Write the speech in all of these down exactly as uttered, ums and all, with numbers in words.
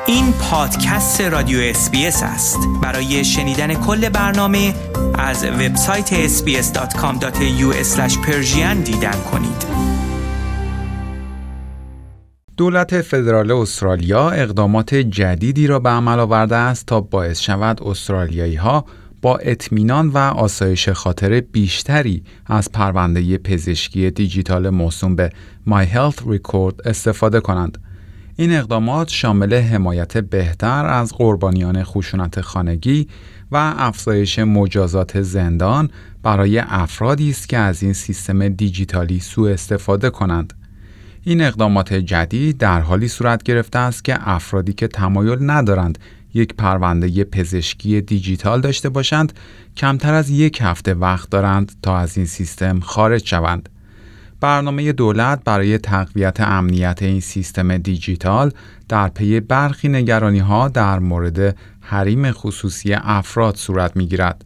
این پادکست رادیو اس بی اس است. برای شنیدن کل برنامه از وبسایت اس بی اس دات کام دات ای یو اسلش پرشین دیدن کنید. دولت فدرال استرالیا اقدامات جدیدی را به عمل آورده است تا باعث شود استرالیایی‌ها با اطمینان و آسایش خاطر بیشتری از پرونده پزشکی دیجیتال موسوم به My Health Record استفاده کنند. این اقدامات شامل حمایت بهتر از قربانیان خشونت خانگی و افزایش مجازات زندان برای افرادی است که از این سیستم دیجیتالی سوء استفاده کنند. این اقدامات جدید در حالی صورت گرفته است که افرادی که تمایل ندارند یک پرونده پزشکی دیجیتال داشته باشند، کمتر از یک هفته وقت دارند تا از این سیستم خارج شوند. برنامه دولت برای تقویت امنیت این سیستم دیجیتال در پی برخی نگرانی‌ها در مورد حریم خصوصی افراد صورت می‌گیرد.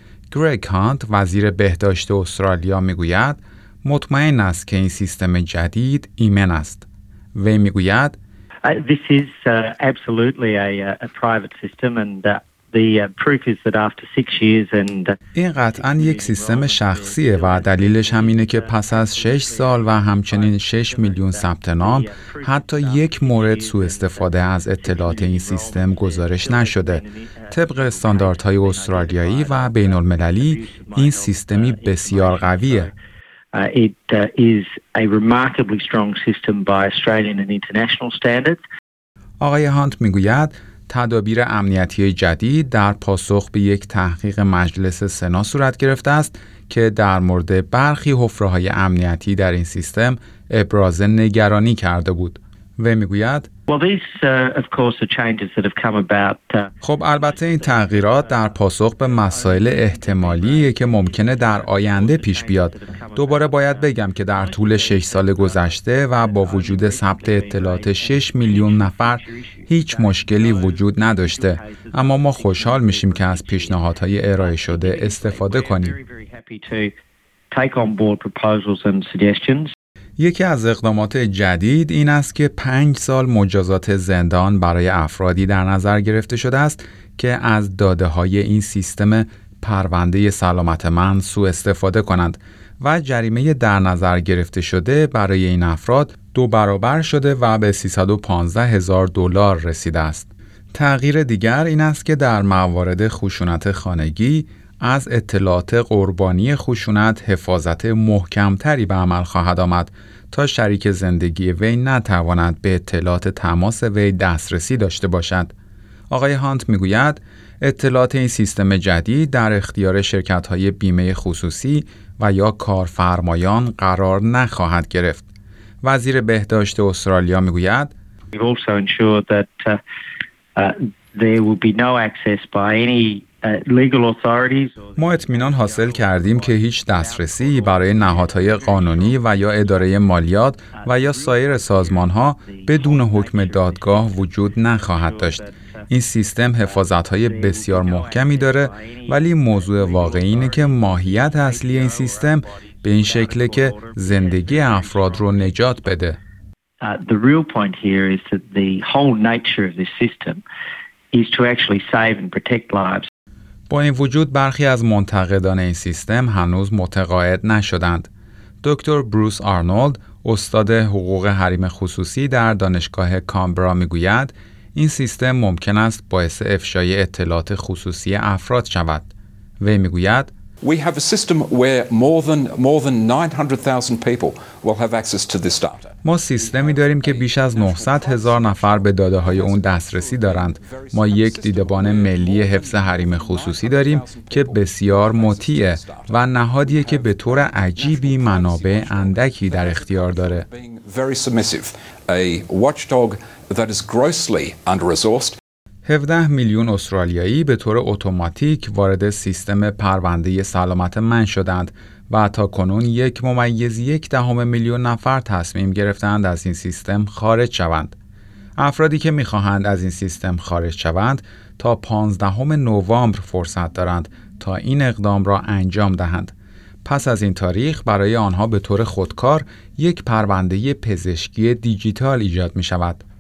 گرگ هانت، وزیر بهداشت استرالیا، می‌گوید مطمئن است که این سیستم جدید ایمن است. وی می‌گوید Uh, this is uh, absolutely a, a private system and uh, the uh, proof is that after six years and uh, این قطعاً یک سیستم شخصیه و دلیلش هم اینه که پس از شش سال و همچنین شش میلیون ثبت نام حتی یک مورد سوء استفاده از اطلاعات این سیستم گزارش نشده. طبق استانداردهای استرالیایی و بین المللی این سیستمی بسیار قویه. Uh, it uh, is a remarkably strong system by Australian and international standards. آقای هانت میگوید تدابیر امنیتی جدید در پاسخ به یک تحقیق مجلس سنا صورت گرفته است که در مورد برخی حفره‌های امنیتی در این سیستم ابراز نگرانی کرده بود. و میگوید Well, these, uh, of course, are changes that have come about. Uh, خب البته این تغییرات در پاسخ به مسائل احتمالیه که ممکنه در آینده پیش بیاد. دوباره باید بگم که در طول شش سال گذشته و با وجود ثبت اطلاعات شش میلیون نفر هیچ مشکلی وجود نداشته، اما ما خوشحال میشیم که از پیشنهادهای ارائه شده استفاده کنیم. یکی از اقدامات جدید این است که پنج سال مجازات زندان برای افرادی در نظر گرفته شده است که از داده‌های این سیستم پرونده سلامت من سوء استفاده کنند و جریمه در نظر گرفته شده برای این افراد دو برابر شده و به سیصد و پانزده هزار دلار رسیده است. تغییر دیگر این است که در موارد خشونت خانگی از اطلاعات قربانی خشونت حفاظت محکمتری به عمل خواهد آمد تا شریک زندگی وی نتواند به اطلاعات تماس وی دسترسی داشته باشد. آقای هانت میگوید اطلاعات این سیستم جدید در اختیار شرکت‌های بیمه خصوصی و یا کارفرمایان قرار نخواهد گرفت. وزیر بهداشت استرالیا میگوید We've also ensured that uh, uh, there will be no access by any ما اطمینان حاصل کردیم که هیچ دسترسی برای نهادهای قانونی و یا اداره مالیات و یا سایر سازمانها بدون حکم دادگاه وجود نخواهد داشت. این سیستم حفاظت‌های بسیار محکمی داره، ولی موضوع واقعی اینه که ماهیت اصلی این سیستم به این شکله که زندگی افراد رو نجات بده. Uh, the real point here is that the whole nature of this system is to actually save and protect lives. با این وجود برخی از منتقدان این سیستم هنوز متقاعد نشدند. دکتر بروس آرنولد، استاد حقوق حریم خصوصی در دانشگاه کامبرا میگوید این سیستم ممکن است باعث افشای اطلاعات خصوصی افراد شود. وی میگوید We have a system where more than more than nine hundred thousand people will have access to this data. ما سیستمی داریم که بیش از نهصد هزار نفر به داده‌های اون دسترسی دارند. ما یک دیدبان ملی حفظ حریم خصوصی داریم که بسیار مطیعه و نهادیه که به طور عجیبی منابع اندکی در اختیار داره. Very submissive, a watchdog that is grossly under-resourced. هفده میلیون استرالیایی به طور اتوماتیک وارد سیستم پرونده سلامت من شدند و تا کنون یک ممیز یک دهم میلیون نفر تصمیم گرفتند از این سیستم خارج شوند. افرادی که می‌خواهند از این سیستم خارج شوند تا پانزدهم نوامبر فرصت دارند تا این اقدام را انجام دهند. پس از این تاریخ برای آنها به طور خودکار یک پرونده پزشکی دیجیتال ایجاد می شود.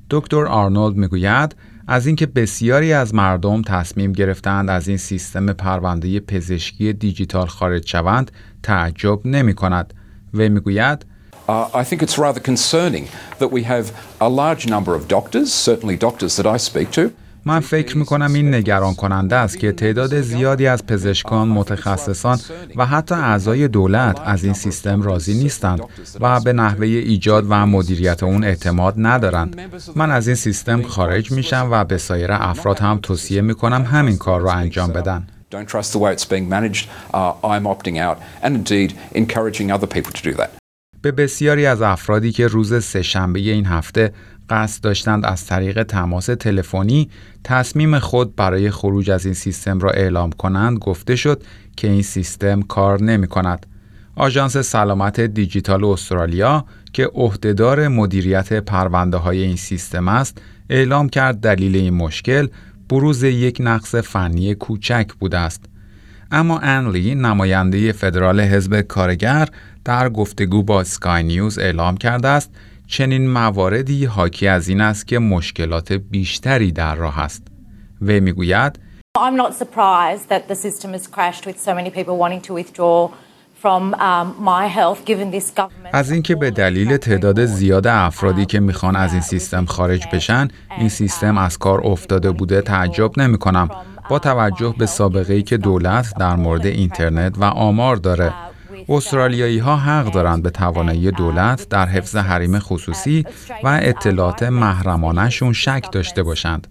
دکتر آرنولد میگوید از اینکه بسیاری از مردم تصمیم گرفتند از این سیستم پرونده پزشکی دیجیتال خارج شوند تعجب نمی کند. و میگوید Uh, I think it's rather concerning that we have a large number of doctors, certainly doctors that I speak to. من فکر میکنم این نگران کننده است که تعداد زیادی از پزشکان، متخصصان و حتی اعضای دولت از این سیستم راضی نیستند و به نحوه ایجاد و مدیریت اون اعتماد ندارند. من از این سیستم خارج میشم و به سایر افراد هم توصیه میکنم همین کار را انجام بدن. Don't trust the way it's being managed. Uh, I'm opting out and indeed encouraging other people to do that. به بسیاری از افرادی که روز سه‌شنبه این هفته قصد داشتند از طریق تماس تلفنی تصمیم خود برای خروج از این سیستم را اعلام کنند گفته شد که این سیستم کار نمی کند. آژانس سلامت دیجیتال استرالیا که عهدهدار مدیریت پرونده های این سیستم است اعلام کرد دلیل این مشکل بروز یک نقص فنی کوچک بوده است. اما انلی نماینده فدرال حزب کارگر در گفتگو با سکای نیوز اعلام کرده است چنین مواردی حاکی از این است که مشکلات بیشتری در راه است. و میگوید I'm not surprised that the system has crashed with so many people wanting to withdraw from um, my health given this government. از اینکه به دلیل تعداد زیاد افرادی که میخوان از این سیستم خارج بشن این سیستم از کار افتاده بوده تعجب نمی کنم با توجه به سابقه‌ای که دولت در مورد اینترنت و آمار داره. استرالیایی ها حق دارند به توانایی دولت در حفظ حریم خصوصی و اطلاعات محرمانه‌شون شک داشته باشند.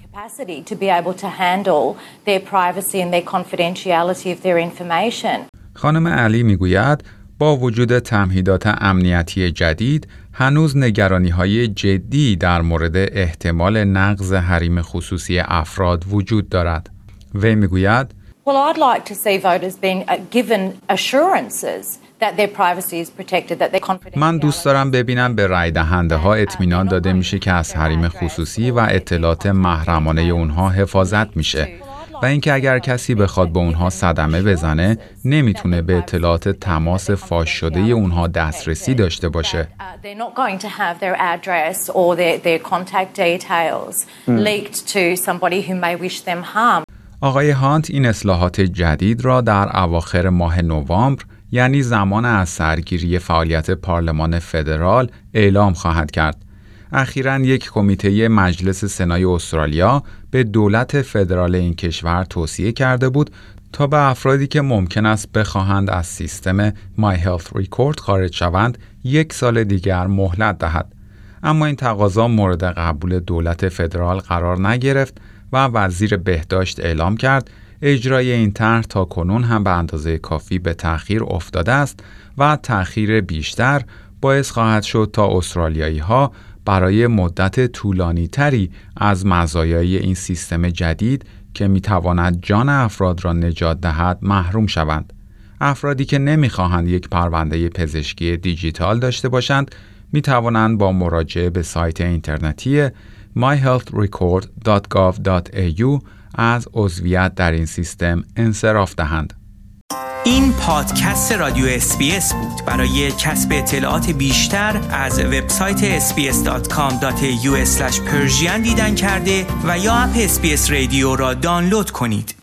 خانم علی میگوید با وجود تمهیدات امنیتی جدید هنوز نگرانی‌های جدی در مورد احتمال نقض حریم خصوصی افراد وجود دارد. و میگوید Well, I'd like to see voters being given assurances that their privacy is protected, that their confidentiality. من دوست دارم ببینم به رای دهنده ها اطمینان داده میشه که از حریم خصوصی و اطلاعات محرمانه اونها حفاظت میشه و اینکه اگر کسی بخواد به اونها صدمه بزنه نمیتونه به اطلاعات تماس فاش شده اونها دسترسی داشته باشه. They're not going to have their address or their their contact details leaked to somebody who may wish them harm. آقای هانت این اصلاحات جدید را در اواخر ماه نوامبر یعنی زمان از سرگیری فعالیت پارلمان فدرال اعلام خواهد کرد. اخیراً یک کمیته مجلس سنای استرالیا به دولت فدرال این کشور توصیه کرده بود تا به افرادی که ممکن است بخواهند از سیستم My Health Record خارج شوند یک سال دیگر مهلت دهد. اما این تقاضا مورد قبول دولت فدرال قرار نگرفت و وزیر بهداشت اعلام کرد اجرای این طرح تا کنون هم به اندازه کافی به تأخیر افتاده است و تأخیر بیشتر باعث خواهد شد تا استرالیایی ها برای مدت طولانی تری از مزایای این سیستم جدید که می تواند جان افراد را نجات دهد محروم شوند. افرادی که نمی خواهند یک پرونده پزشکی دیجیتال داشته باشند می توانند با مراجعه به سایت اینترنتی my health record dot gov dot a u از عضویت در این سیستم انصراف دهند. این پادکست رادیو اس بی اس بود. برای کسب اطلاعات بیشتر از وبسایت اس بی اس دات کام دات ای یو اسلش پرژین دیدن کرده و یا اپ اس بی اس رادیو را دانلود کنید.